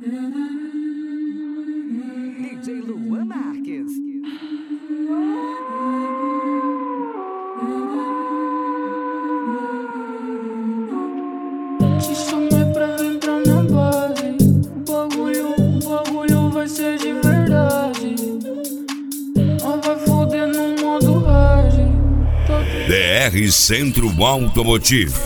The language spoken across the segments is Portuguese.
DJ Luan Marques. Te chamei pra entrar na base. O bagulho vai ser de verdade. Nós vai foder no modo hard. DR Centro Automotivo.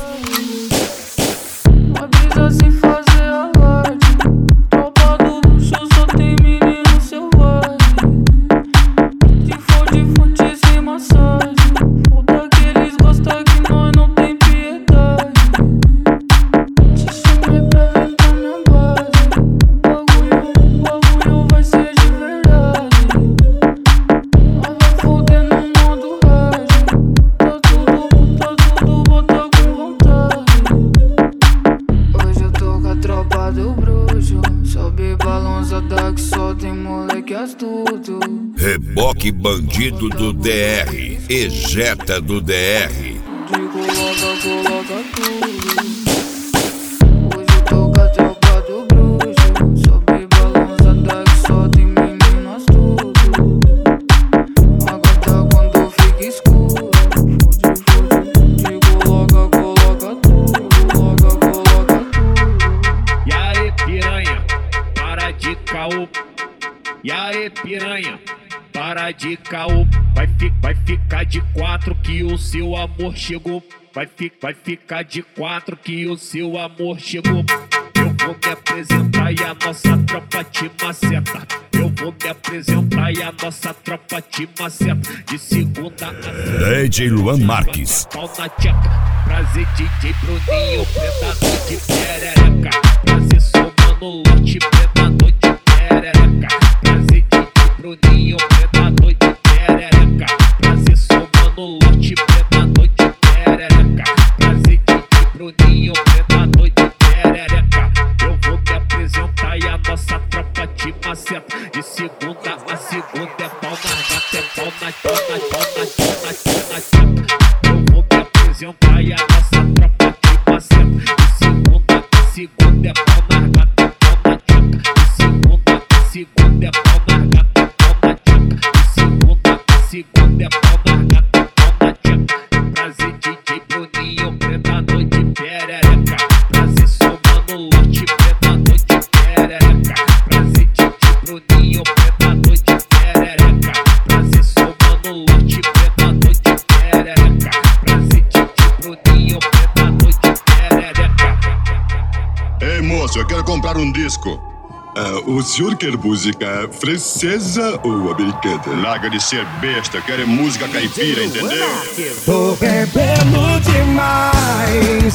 A brisa sem fazer alarde. Tropa do luxo só tem menino selvagem. Se for de fonte sem massagem. Foda que eles gostam que nós não tem piedade. Te chamei pra entrar na base. O bagulho vai ser de verdade. Nós vai foder no modo hard. Tá tudo bota com vontade. Hoje eu tô com a tropa do bruxo. Sobe balançada que só tem moleque astuto. Reboque bandido do DR. Ejeta do DR. De coloca tudo. Hoje eu tô com a tropa do bruxo. Sobe balançada que só tem menino astuto. Agora quando fica escuro. De coloca tudo. Coloca tudo. E aí, piranha, para de caô. E aí, piranha, para de caô. Vai ficar de 4 que o seu amor chegou. Vai ficar de 4 que o seu amor chegou. Eu vou me apresentar e a nossa tropa te maceta. Eu vou me apresentar e a nossa tropa te maceta. De segunda a DJ Luan Marques. pau na tcheca. Prazer DJ Bruninho, predador de perereca. Prazer somando lote, predador de perereca. Prazer DJ Bruninho, predador de perereca. Prazer somando lote, predador de perereca. Prazer DJ Bruninho, predador de perereca. Eu vou me apresentar e a nossa tropa te maceta. De segunda a segunda é pau na gata, é pau na tcheca. Eu vou me apresentar e a nossa tropa te maceta. De segunda a segunda é pau na gata, é pau na tcheca. De segunda a segunda é pau na gata, é pau na tcheca. De segunda a segunda é pau na gata, é pau na tcheca. Prazer DJ Bruninho, predador de perereca. Prazer somando lote, predador de perereca. Prazer DJ Bruninho, predador de perereca. Prazer somando lote, predador de perereca. Prazer DJ Bruninho, predador de perereca. Ei, moço, eu quero comprar um disco. O senhor quer música francesa ou americana? Larga de ser besta, eu quero música caipira, entendeu? Tô bebendo demais.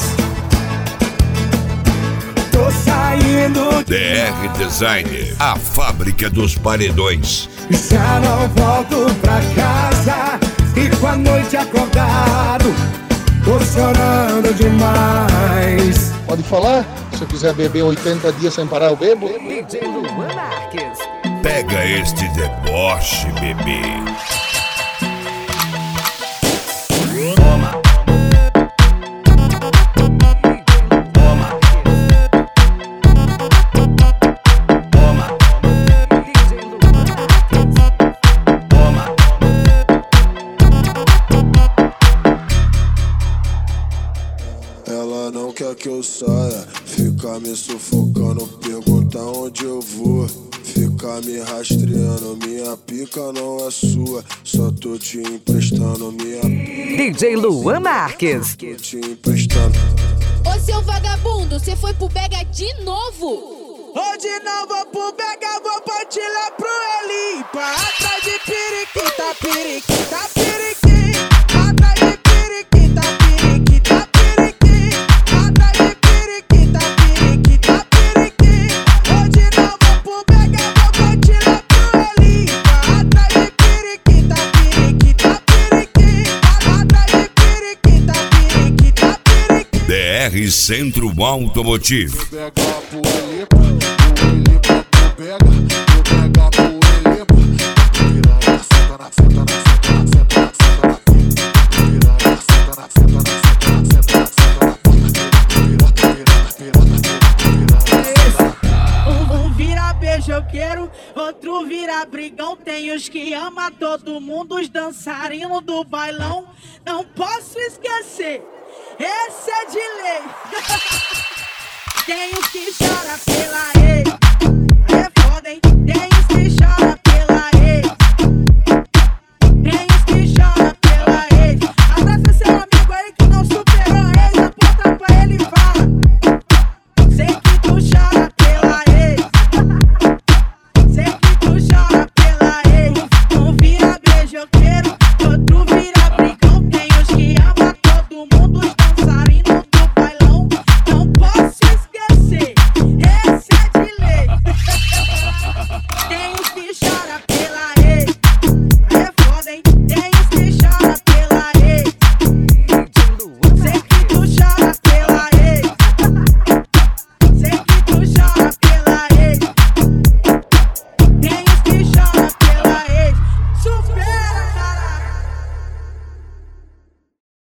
Tô saindo. DR Designer. A fábrica dos paredões. Já não volto pra casa. Fico a noite acordado. Tô chorando demais. Pode falar? Se eu quiser beber 80 dias sem parar, eu bebo. DJ Luan Marques. Pega este deboche, bebê. Ela não quer que eu saia, fica me sufocando, pergunta onde eu vou. Fica me rastreando, minha pica não é sua, só tô te emprestando minha DJ Luan Marques. tô te emprestando. Ô seu vagabundo, cê foi pro Bega de novo? Hoje não vou pro Bega, vou partilhar pro Elipa. Atrás de periquita, periquita, periquita. Atrás de periquita, periquita, periquita. Atrás de periquita, periquita, periquita. Hoje não vou pro Bega, vou partilhar pro Elipa. Atrás de periquita, periquita, periquita. Atrás de periquita, periquita, periquita. DR Centro Automotivo. Pega pro Elipa, pro Elipa pro Pega, pega pro Elipa. Piranha, senta na senta na senta na senta na senta na piranha, senta na senta na senta na senta na senta na piranha, piranha, piranha, piranha, piranha. fofoqueiro, outro vira brigão. Tem os que ama todo mundo, os dançarinos do bailão. Não posso esquecer, esse é de lei. Tem os que chora pela